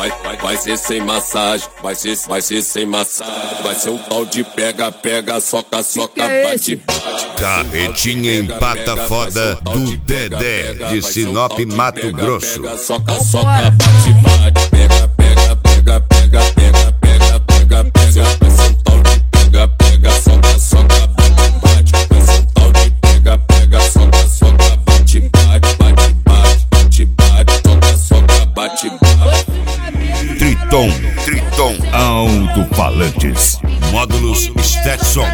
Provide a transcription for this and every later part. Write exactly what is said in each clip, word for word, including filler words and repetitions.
vai, vai, vai ser sem massagem, vai ser, vai ser sem massagem. Vai ser um tal de pega, pega, soca, soca, bate, bate. Carretinha empata foda do Dedé de Sinop, Mato Grosso. Soca, soca, bate, bate. Pega, pega, pega, pega, pega, pega, pega, pega. Vai ser um tal de pega, pega, soca, soca, bate, bate. Vai ser um tal de pega, pega, soca, soca, bate, bate, bate, bate, bate, bate, soca, soca, bate, bate. Triton, Triton, alto-falantes, módulos Stetson.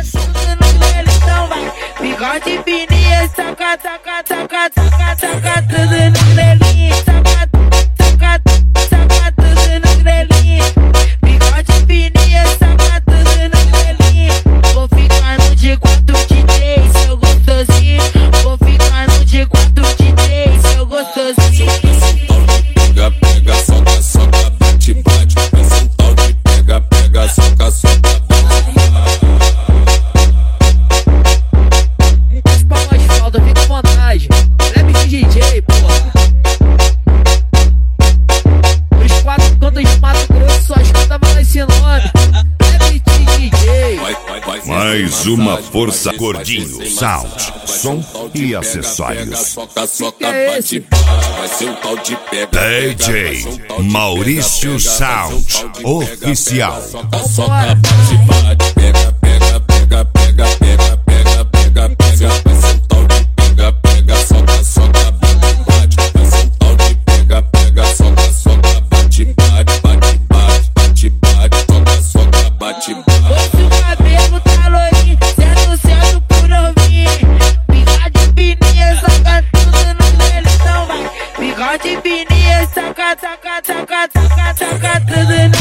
Bigode fininho, saca, saca, saca, saca, saca, tudo no grelhinho, saca, saca, saca, tudo no grelhinho. Bigode fininho, saca, tudo no grelhinho. Vou ficar no de quatro D J, seu gostosinho. Vou ficar no de quatro D J, seu gostosinho. Pega, pega, soca, soca, bate, bate. Vai ser um tal de pega, pega, soca, soca, bate. Fica à vontade, leve de D J, porra. Os quatro cantos de Mato Grosso só escuta mais esse nome. Leve de D J. Mais uma força gordinho, sound, som e acessórios. Soca, soca, bate, vai ser um tal de pega. D J Maurício Sound Oficial. Soca, soca, bate, bate. Pega, pega, pega, pega, pega, pega, pega, pega. Vai ser um tal de pega, pega, soca, soca, bate, bate. Vai ser um tal de pega, pega, soca, soca, bate, bate, bate, bate, bate, bate, soca, soca, bate, bate. O cabelo tá loirinho, certo, certo por ouvir. Bigode fininho, saca tudo no grelho, então vai. Bigode fininho, saca, saca, saca, saca, saca tudo no